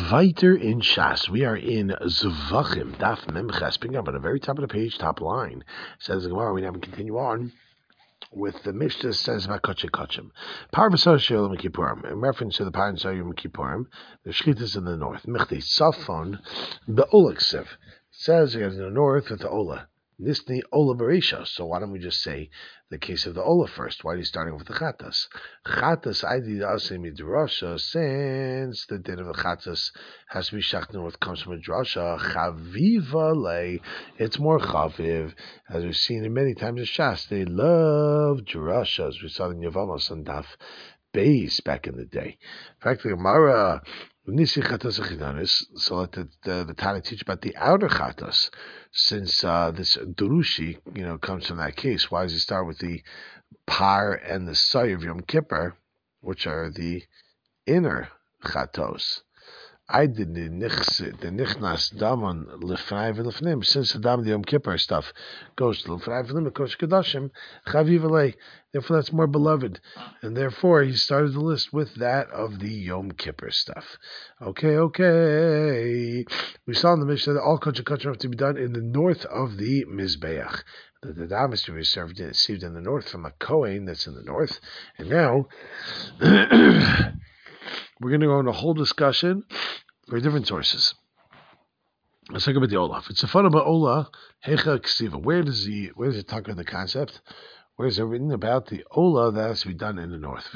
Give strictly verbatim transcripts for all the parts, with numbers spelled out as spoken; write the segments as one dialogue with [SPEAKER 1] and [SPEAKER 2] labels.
[SPEAKER 1] Weiter in Shas, we are in Zvachim, Daf Memches, picking up at the very top of the page, top line. Says the Gemara, we now continue on with the Mishnah says about Kachim Kachim. Parvasar Shel Yom Kippurim, in reference to the Parvasar Shel Yom Kippurim, the Shlitas in the north. Michti Safon, the Olaksiv. Says in the north with the Ola. Nisni Ola Berisha. So why don't we just say the case of the Ola first? Why are you starting with the Chatas? Chatas Aidi Ase Midrasha, since the din of the Chatas has to be shachted with comes from Midrasha, Chaviva Le, it's more Chaviv, as we've seen in many times in Shas. They love Drasha, as we saw in Yavamos and Daf Beis back in the day. In fact, the Gemara Nisi Chatas Achidanis, so let the, the, the Tana teach about the outer Chatas. Since uh, this Durushi, you know, comes from that case, why does he start with the Par and the Say of Yom Kippur, which are the inner Chatos? I did the Nichnas Daman Lefnai V'Lefnim, since the Dam the Yom Kippur stuff goes to Lefnai V'Lefnim, Kosh Kedashim, Chaviv Alei, therefore that's more beloved. And therefore he started the list with that of the Yom Kippur stuff. Okay, okay. We saw in the Mishnah that all Kosh Kedashim have to be done in the north of the Mizbeach. The, the Dam is to be served in, received in the north from a Kohen that's in the north. And now we're going to go into a whole discussion for different sources. Let's talk about the Ola. It's a fun about Ola, Hecha Ksiva. Where does he, where does it talk about the concept? Where is it written about the Ola that has to be done in the north?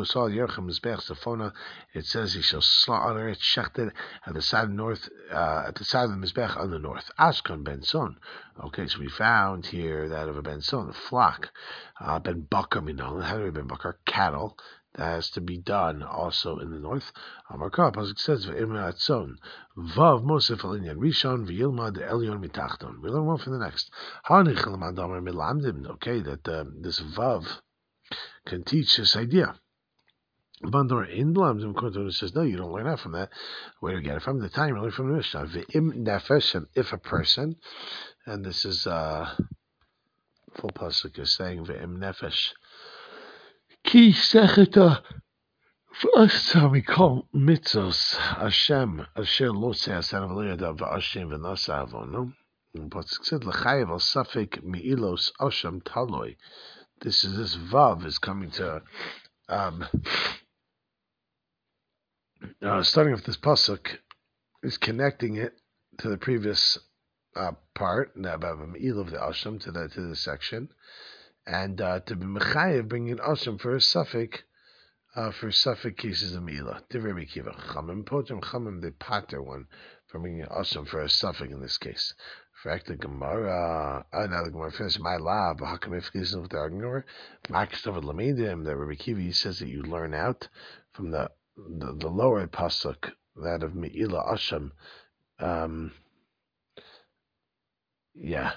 [SPEAKER 1] It says he shall slaughter it, shechted at the side of the north, uh, at the side of the Mizbech on the north. Ashkan ben Son. Okay, so we found here that of a ben Son, the flock. Uh, ben Bakar Minon, how do we ben Bakar? Cattle. That has to be done also in the north. Amar Kah, Pasuk says, V'imna atzon, Vav Mosef alinyan Rishon, V'yilmad Elyon mitachton. We learn one from the next. Hanich l'mad amar milamdim. Okay, that um, this Vav can teach this idea. Bandor in Lamdim, Kotor says, no, you don't learn that from that. Where do you get it from? The time you learn from the Mishnah. V'im nefesh, and if a person, and this is uh, full Pasuk is saying, V'im nefesh. Ki secheta v'asam mikol mitzos Hashem asher lo se'asan v'liyadav v'ashem v'nasa avono. But it said l'chayev al safek mi'ilos Hashem taloi. This is this vav is coming to um uh, starting with this pasuk is connecting it to the previous uh, part about mi'il of the Hashem to the to the section. And uh, to be mechayev, bringing asham for a suffix, uh, for suffix cases of milah. Divrei Rabbi Akiva, chamim potem chamim the pater one for bringing asham for a suffix in this case. For fact, the Gemara, uh, now the Gemara finishes my lab. Hakam if this is what they're arguing over. Max of Lamedim, that Rabbi Akiva he says that you learn out from the the, the lower pasuk that of milah asham. Um, yeah.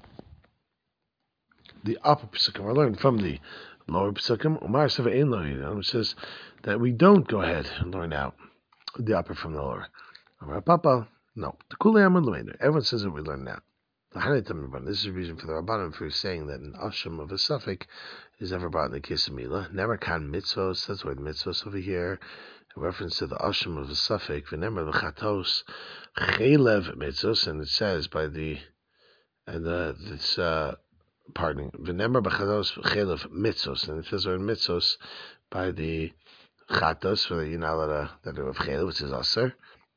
[SPEAKER 1] The upper psukim are learned from the lower psukim. Umar Seva Ein Lo Yidam says that we don't go ahead and learn out the upper from the lower. Amar Papa, no. The Kulei Amar Lumeinu. Everyone says that we learn now. The Hanetam Rabbanan. This is the reason for the Rabbanan for saying that an asham of a suffix is ever brought in the case of milah. Never kan mitzvos. That's why the mitzvos over here. In reference to the asham of a suffix. V'nemer l'chatos chelev mitzvos, and it says by the and the this. Uh, Pardon, v'nemer b'chatos chelev mitzvos, and it says in mitzvos by the chatos, for you're not allowed to that are of chelev, which is aser.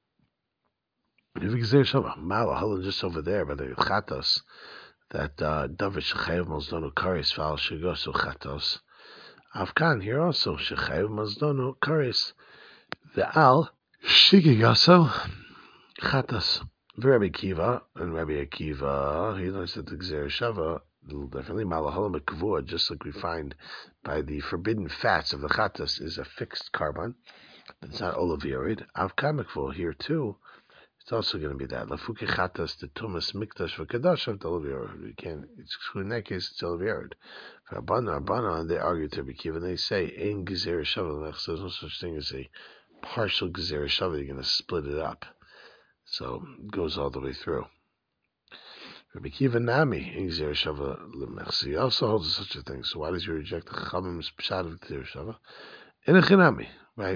[SPEAKER 1] If you say shava, mala, just over there by the chatos, that davar shechayev mozdonu kares fal shegosu chatos. Afkan here also shechayev mozdonu kares ve'al shigigaso chatos. Rabbi Akiva and Rabbi Akiva, he learns that the gzer shava. Definitely malahala mekavua, just like we find by the forbidden fats of the chatas is a fixed carbon. It's not olavirid. Avka mekavua here too. It's also going to be that lafuki chatas the tumas mikdash v'kadash of olavirid. We can't. It's in that case it's olavirid. For Abana Abana, they argue to be given. They say in gezer shava. There's no such thing as a partial gezer shava. You're going to split it up, so it goes all the way through. Rabbi Akiva Nami in Gzer Shava Lemechsi also holds such a thing. So why does you reject the Chachamim's pshat of Gzer Shava? In a Chinami, right?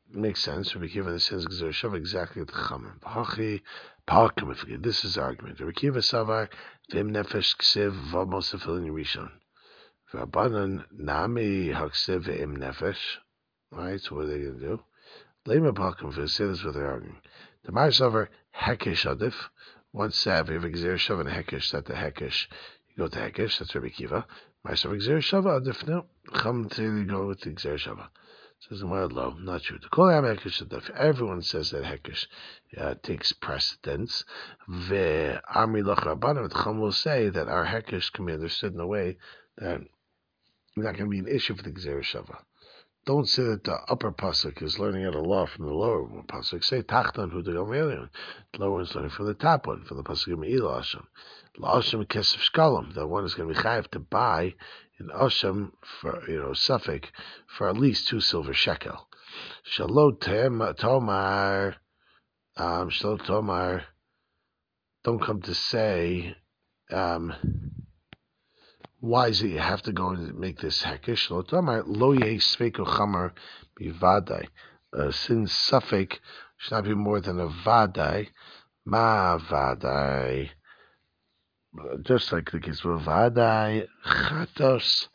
[SPEAKER 1] makes sense. Rabbi Kiva says Gzer Shava exactly at the Chamim. Hachi Parkim. This is the argument. Rabbi Kiva Savar Vim Nefesh Ksiv Vamosafilin Rishon. Rabbanan Nami Haksiv Vim Nefesh. Right. So what are they going to do? Lema Parkim. For say this what they're arguing. The Mar Savar Hekesh Adif. Once Sav, you have a Gzer Shava and a Hekesh. That the Hekesh. You go to Hekesh. That's Rabbi Kiva. Mar Savar Gzer Shava Adif. No. Chum to go with the Gzer Shava. Says the word low, not true. The Kol Yam Hekesh Adif. Everyone says that Hekesh uh, takes precedence. Ve Amri Loch Rabbanim. Chum will say that our Hekesh can be understood in a way that it's not going to be an issue for the Gzer Shava. Don't say that the upper pasuk is learning out a law from the lower pasuk. Say Tachtan Hu Degam. The lower one's learning from the top one, from the pasuk of Me'ila Hashem. La Hashem Kesef Shkalim. That one is going to be chayav to buy in Hashem for, you know, Suffolk for at least two silver shekel. Shalot Tomar. Um, Shalot Tomar. Don't come to say. Um, Why is it you have to go and make this hekesh? Lo yeh sveko chamar bivadai. Since suffix should not be more than a vadai, ma vadai. Just like the case of vadai, chatos,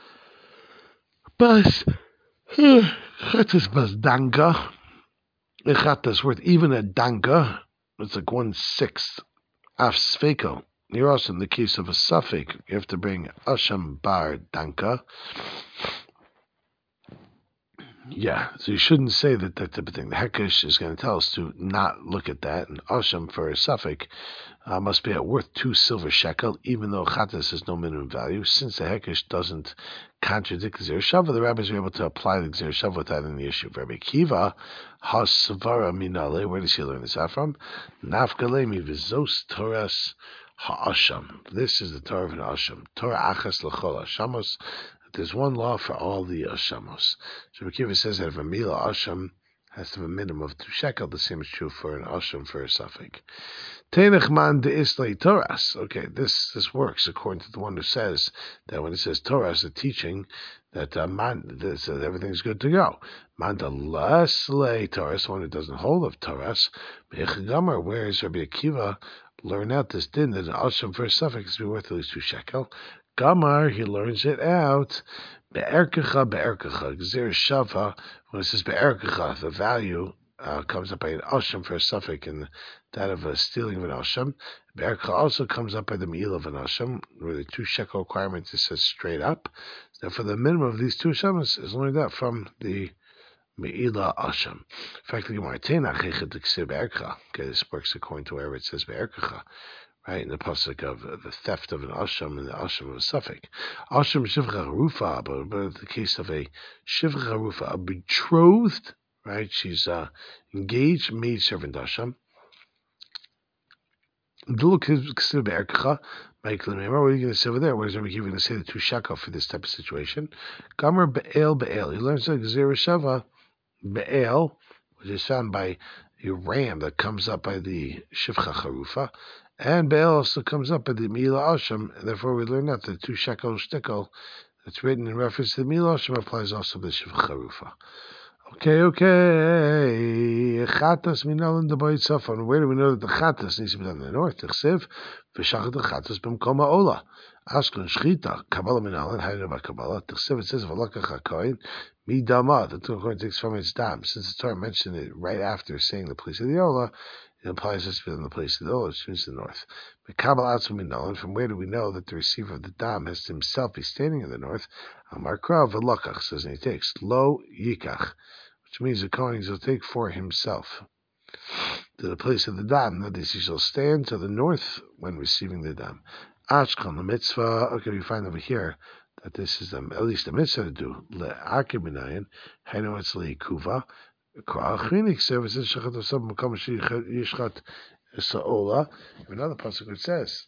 [SPEAKER 1] bas, chatos bas danga. Chatos worth even a danga. It's like one sixth af sveko. You're also in the case of a suffix, you have to bring Asham Bar Danka. Yeah, so you shouldn't say that that type of thing. The Hekesh is going to tell us to not look at that, and Asham for a suffix uh, must be at worth two silver shekel, even though Chatas has no minimum value. Since the Hekesh doesn't contradict the Gzer Shava, the rabbis are able to apply the Gzer Shava without any issue. Rabbi Kiva, Hasvara Minale, where does he learn this out from? Nafgalemi Vizos Toras Ha'asham. This is the Torah of an Asham. Torah Achas L'chol Ashamos. There's one law for all the Ashamos. So Rabbi Kiva says that if a Mila Asham has to have a minimum of two shekel, the same is true for an Asham for a suffix. Teinach man de islay Toras. Okay, this this works according to the one who says that when it says Torah, the teaching that uh, man this, uh, everything's good to go. Man de laslay Toras, one who doesn't hold of Toras. Mechagamar, where is Rabbi Akiva? Learn out this din that an asham for a suffix is be worth at least two shekel. Gamar, he learns it out. Be'erkecha, be'erkecha. Gzer Shava, when it says be'erkecha, the value uh, comes up by an asham for a suffix and that of a stealing of an asham. Be'erkecha also comes up by the me'il of an asham, where the two shekel requirement is says straight up. So for the minimum of these two ashams is learned out from the Me'ila Asham. In fact, the Gemara Teinach Hechet Ksir Be'erkecha. Okay, this works according to wherever it says Be'erkecha, right? In the pasuk of uh, the theft of an Asham and the Asham of a suffix. Asham Shivcha Harufa, but, but in the case of a Shivcha Harufa, a betrothed, right? She's uh, engaged maid servant Asham. Dulu Ksir Be'erkecha. Michael, remember what are you going to say over there? What is Rabbi Kiva going to say the two shekel for this type of situation? Gamer Be'el Be'el. He learns that Gzer Shava Be'el, which is found by a ram that comes up by the Shivcha Charufa, and Be'el also comes up by the Mila Asham, and therefore we learn that the two shekel shtickle that's written in reference to the Mila Asham applies also to the Shivcha Charufa. Okay, okay. Chatas minal in the Beit Safon. Where do we know that the chatas needs to be done in the north? Tichsev v'shachat the chatas b'mkom ha'ola. Ashkelon shchita kabbalah minal and hayin kabbalah. Tichsev it says v'lakach hakoyin midama. The Torah takes from its dam. Since the Torah mentioned it right after saying the place of the ola, it implies this to be in the place of the ola, which means the north. But kabbalah atzum minal. And from where do we know that the receiver of the dam has to himself be standing in the north? Amar krav v'lakach says, and he takes lo yikach, which means the Kohen will take for himself to the place of the dam. That is, he shall stand to the north when receiving the dam. Ashkan, the mitzvah. Okay, we find over here that this is um, at least a mitzvah to do. Le'akib minayin, hainu it's le'ikuva. K'achinik services shachat osam m'kom yishchat sa'ola. Another pasuk it says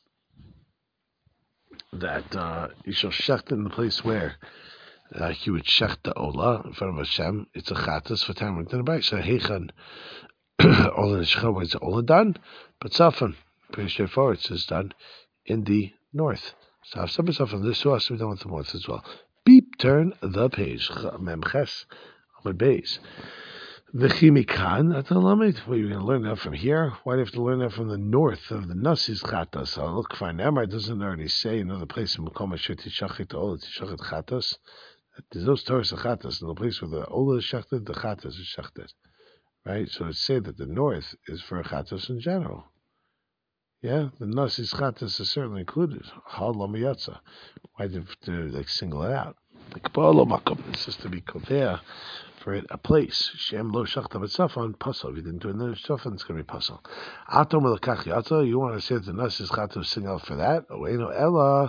[SPEAKER 1] that uh, you shall shecht in the place where Uh, he would shech the ola in front of Hashem. It's a chatas for time within the bite. So hechan ola nishcha, where it's ola done, but safan, pretty straightforward. It says done in the north. So have some safan. This has to be done with the north as well. Beep, turn the page. Memches, Amud Beis. The chimikan atalamid. Well, you're going to learn that from here. Why do you have to learn that from the north of the Nasi's chatas? So look, fine. Emma doesn't already say another place in Makom Asher Tishachit Ola Tishachit chatas. There's those Torahs of chatas in the place where the Ola is shachted, the chatas is shachted, right? So it's said that the north is for chatas in general. Yeah, the Nasi's chatas is certainly included. Hal Lamayatza. Why do you have to like single it out? Like Polo Makom. It's just to be clear. For it, a place. Shem lo shachta b'tzafon pasal. If you didn't do it in the tzafon, it's going to be pasal. Atom l'kach yata. You want to say that the nasis chatu sing out for that? O eno ella.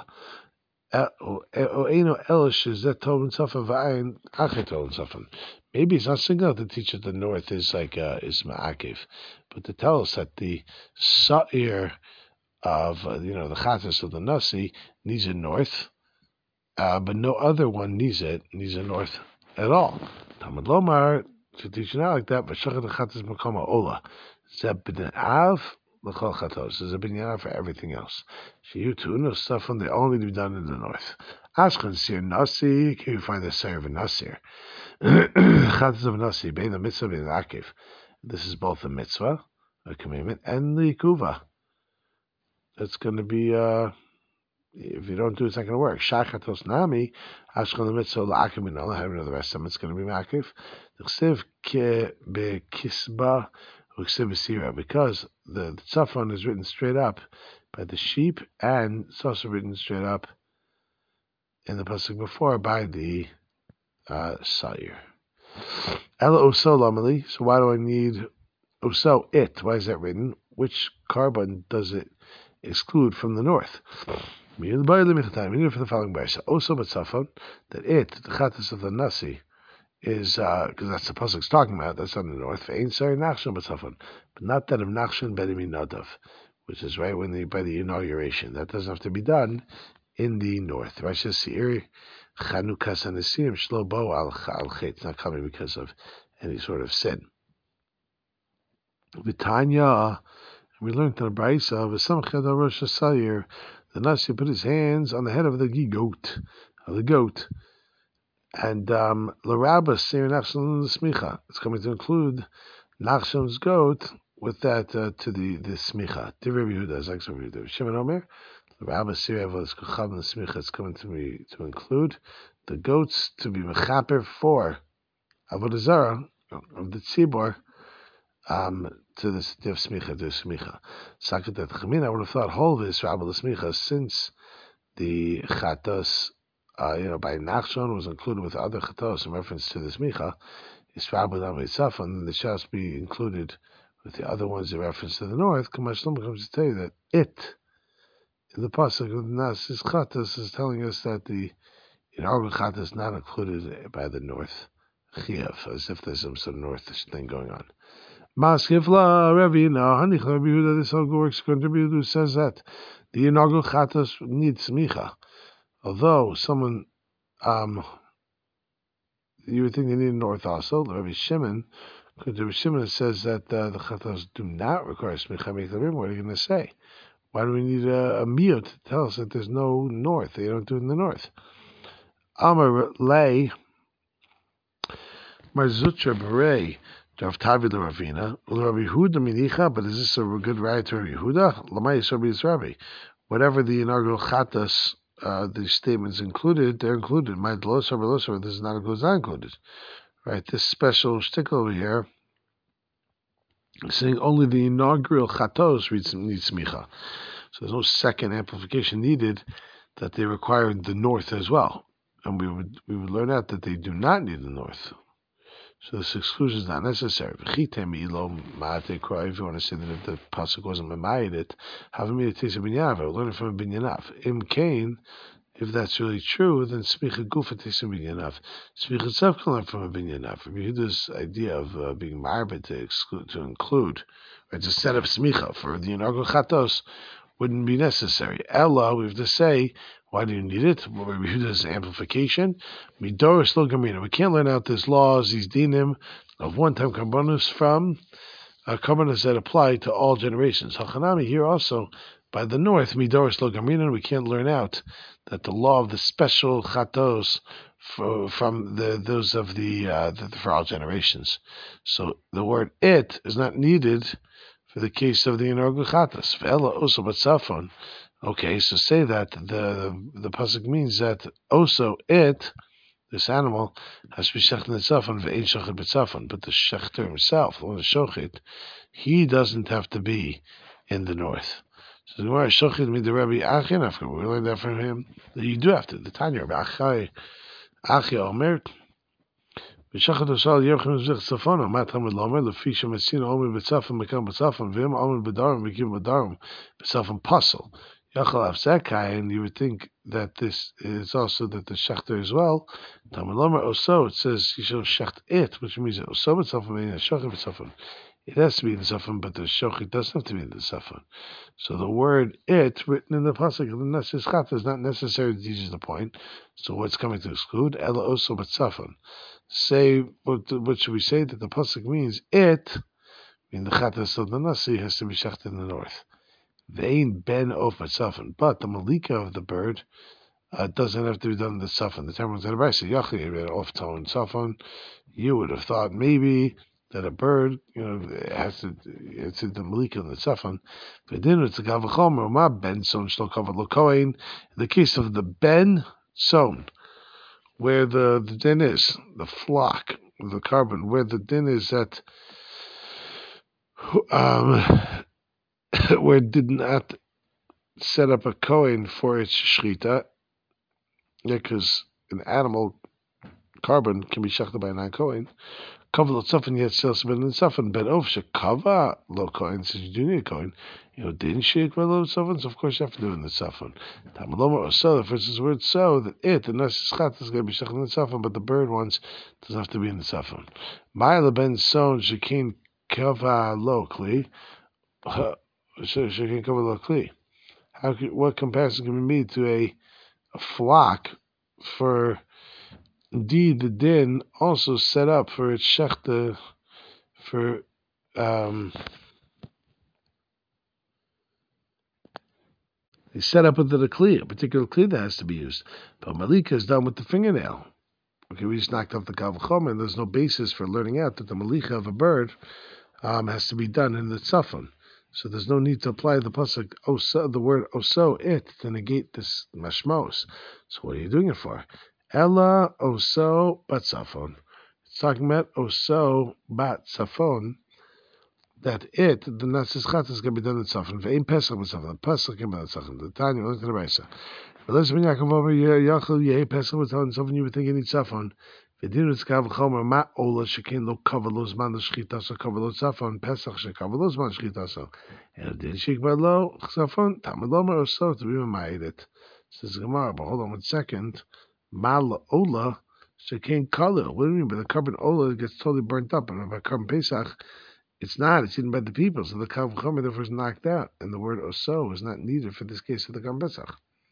[SPEAKER 1] O eno ella shizet tov and tzafon v'ayin achetov and tzafon. Maybe it's not single out to teach that the north is like uh, is ma'akiv, but to tell us that the sa'ir of uh, you know the chatas of the nasi needs a north, uh, but no other one needs it needs a north at all. Talmud Lomar to teach you not like that, but Shachat Chatas Makoma Ola. Zeb bin Av L'chol Chatos. There's a binyan for everything else. Shiyu Tuno stuff on they only to be done in the north. Ashkan Sir Nasi. Can you find the Sir of a Nasir? Chatas of Nasi. Bein the mitzvah bein Akiv. This is both a mitzvah, a commandment, and the kuva. That's going to be. Uh, If you don't do it, it's not going to work. Shachatos nami, ashkon mitzvah la'akim in Allah. Have the rest of them. It's going to be makif. T'chsev ke bekisba u'chsev b'sira, because the, the tzafon is written straight up by the sheep, and it's also written straight up in the pasuk before by the uh, sa'ir. Ela uso lamali. So why do I need uso it? Why is that written? Which carbon does it exclude from the north? We need it for the following verse. Also, but tzafon, that it, the chatas of the nasi, is because uh, that's the pasuk's talking about. That's on the north. Ain't sorry nachshon but tzafon, but not that of nachshon bedimi nadav, which is right when the by the inauguration. That doesn't have to be done in the north. Rashi Seir Chanukas Anisim Shlo Bo al al Chet. It's not coming because of any sort of sin. Vitanya, we learned in the Brayso of Samched Rosh Hasayir. The Nasi put his hands on the head of the goat, of the goat, and um, L'Rabbah Seir Nachshon the Smicha. It's coming to include Nachshon's goat with that uh, to the the Smicha. Divrei Yehuda, as like Yehuda. Shimon Omer, L'Rabbah Seir Avos Kuchav the Smicha. It's coming to be to include the goats to be mechaper for Avodah Zarah of the Tzibor. Um, to the city of Smicha, to Smicha. Sakat at Chamin, I would have thought whole this Rabbi Smicha, since the Chatos, uh, you know, by Nachshon was included with other Chatos in reference to the Smicha, is Rabbi Dam Yitzaf, and the Shas be included with the other ones in reference to the north. Kamash Lama comes to tell you that it, in the pasuk of the Nasis Chatos, is telling us that the inaugural Chatos is not included by the north. Chiev, as if there's some sort of north thing going on. Maskefla Ravina, Hanich Rabbi Yehuda, this whole works contributor who says that the inaugural chatas needs smicha. Although someone, um, you would think they need a north also. Rabbi Shimon, because Rabbi Shimon says that uh, the chatas do not require smicha. What are you going to say? Why do we need a, a miyut to tell us that there's no north? They don't do it in the north. Amar lay Marzutra Berei. Rav Tavi the Ravina, Rabbi Yehuda Minicha, but is this a good right to Rabbi Yehuda? Lamai Yisrael is Rabbi. Whatever the inaugural chatas, uh, the statements included, they're included. My Dlos or Belos, this is not included, not included. Right, this special shtickle over here, saying only the inaugural chatos needs smicha. So there's no second amplification needed, that they require the north as well. And we would we would learn out that they do not need the north. So this exclusion is not necessary. If you want to say that if the pasuk wasn't memayed it, have me to taste a binyan. We'll learn it from a binyanav. Im kain, if that's really true, then smicha gufa taste a binyanav. Smicha itself can learn from a binyanav. This idea of uh, being marbet to exclude, to include, right, to set up smicha for the inaugural chatos wouldn't be necessary. Ella, we have to say, why do you need it? Well, we use this amplification. Midoris lo gamina. We can't learn out these laws, these dinim of one-time karbonos from uh, karbonos that apply to all generations. Hachanami here also, by the north, Midoris Logamrinan, we can't learn out that the law of the special chatos for, from the those of the, uh, the for all generations. So the word it is not needed for the case of the inaugural chatas. Ve'ela also batzafon. Okay, so say that the the pasuk means that also it, this animal, has to be shechted in tzafon ve'ein shochet b'tzafon, but the shechter himself, the one shochet, he doesn't have to be in the north. So the word shochet mid the Rabbi Achin after we learned that from him that you do have to. The Tanya Rabbi Achai Achia Omer v'shochet osal yerchim zech tzafon mat hamid lamer lefi shemetzin omer b'tzafon mekam b'tzafon v'im omer b'darim v'kim b'darim b'tzafon puzzle. Yachal Avzakai, and you would think that this is also that the shechter as well. Tamalomer also, it says you shall shecht it, which means also b'tzafon meaning a shochet b'tzafon. It has to be in the tzafon, but the shochet doesn't have to be in the tzafon. So the word it written in the pasuk of the Nesis Chat is not necessary to teach the point. So what's coming to exclude? Ela also b'tzafon. Say what? What should we say that the pasuk means? It, I mean the chatas of the Nasi has to be shecht in the north. Vein ben of tzafon, but the malika of the bird uh, doesn't have to be done in the tzafon. The term was that say yachli off tone tzafon. You would have thought maybe that a bird, you know, has to it's in the malika in the tzafon. But then it's a gavachomer ma ben son shlo kavod lokoin. In the case of the ben son, where the the din is the flock, the carbon, where the din is that um. where it did not set up a kohen for its shechita, because an animal carbon can be shechted by a non-kohen. Kava lo tzafon yet still submitted in tzafon, but of shekava lo kohen, since you do need a kohen, you know, didn't shake lo tzafon, so of course you have to do it in the tzafon. Tamaloma or so, the first is word so, that it, the nesis chat, is going to be shechted in the tzafon, but the bird ones doesn't have to be in the tzafon. Ma'ila ben son shekin kava lo kli, So she can cover the kli. How could, what comparison can be made to a, a flock for indeed the din also set up for its shechta for um they set up with the kli, a particular kli that has to be used. But malika is done with the fingernail. Okay, we just knocked off the kavachom, and there's no basis for learning out that the malika of a bird um, has to be done in the tzafon. So there's no need to apply the pasuk oso, the word oso it to negate this mashmos. So what are you doing it for? Ella oso bat safon. It's talking about oso bat safon. That it, the nasis chat is going to be done in safon. Ve'im pesach bat safon. Pesach can be done in safon. The Tanya, look at the Raisa. But let's bring Yaakov over here. Yachal yeh pesach bat safon. You would think you need safon. V'dinu tzkav chomer ma ola shekin lo kavalo zman l'shchita so kavalo tzafon pesach shekavalo zman l'shchita so and if didn't shik lo tzafon tamalomer or so to be reminded it. Says Gemara, but hold on one second. Ma ola shekin kalo. What do you mean? But the carbon ola gets totally burnt up, and by carbon pesach, it's not. It's eaten by the people, so the kav chomer therefore is knocked out, and the word oso is not needed for this case of the carbon pesach.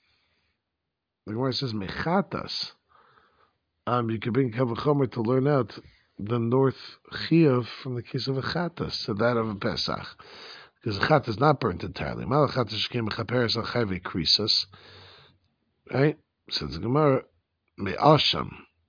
[SPEAKER 1] The Gemara says mechatas. Um, you can bring Kavachomer to learn out the north chiyuv from the case of a chatas to that of a pesach, because a chat is not burnt entirely. Malachatas came a chaperes al chayve krisos, right? Says the Gemara me'asham.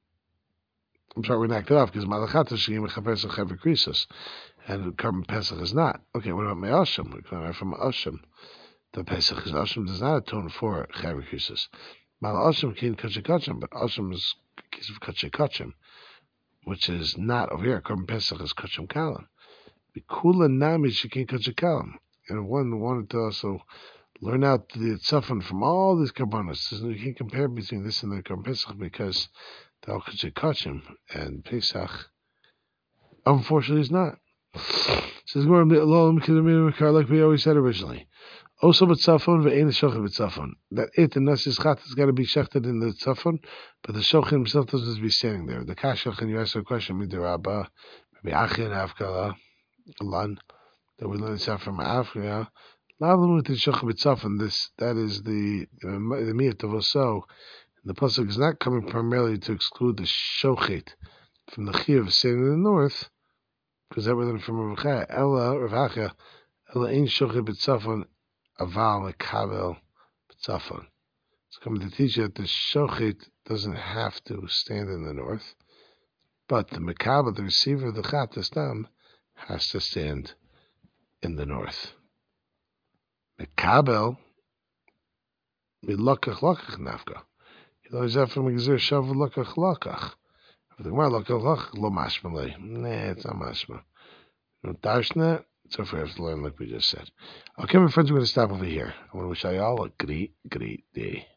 [SPEAKER 1] I'm sorry, we knocked it off because malachatas came a chaperes al chayve krisos, and carbon pesach is not. Okay, what about me'asham? We come from asham. The pesach is asham does not atone for chayve krisos. Mal asham came kachikachim, but asham is case of kachem kachem, which is not over here. Korban Pesach is kachem kalam. Bikula nami shekin kachem kalam. And one wanted to also learn out the tzafon from all these karbanos. You can't compare between this and the Korban Pesach because the al kachem kachem and Pesach, unfortunately, is not. Says like we always said originally. Also, b'tzafon ve'ein shochet b'tzafon. That it, the nasis chat, has got to be shechted in the tzafon, but the shochet himself doesn't have to be standing there. The kashach, and you ask a question, midirabba, maybe achin avkala, lan, that we learn this out from Africa. Lavim with the shochet b'tzafon. This that is the the miyat of oso. The pasuk is not coming primarily to exclude the shochet from the chiyuv standing in the north, because that we learn from Rav Chaya. Ella Rav Hachya, Ella ein shochet b'tzafon. aval mekabel b'tzafon. It's coming to teach you that the shochit doesn't have to stand in the north, but the mekabel, the receiver of the chat stam, has to stand in the north. Mekabel milokach lokach nafka. You always have from exer shav lokach lokach. The Gemara lokach lokach lo mashmalei. Nah, it's not mashma. No darshna. So far, I have to learn like we just said. Okay, my friends, we're going to stop over here. I want to wish you all a great, great day.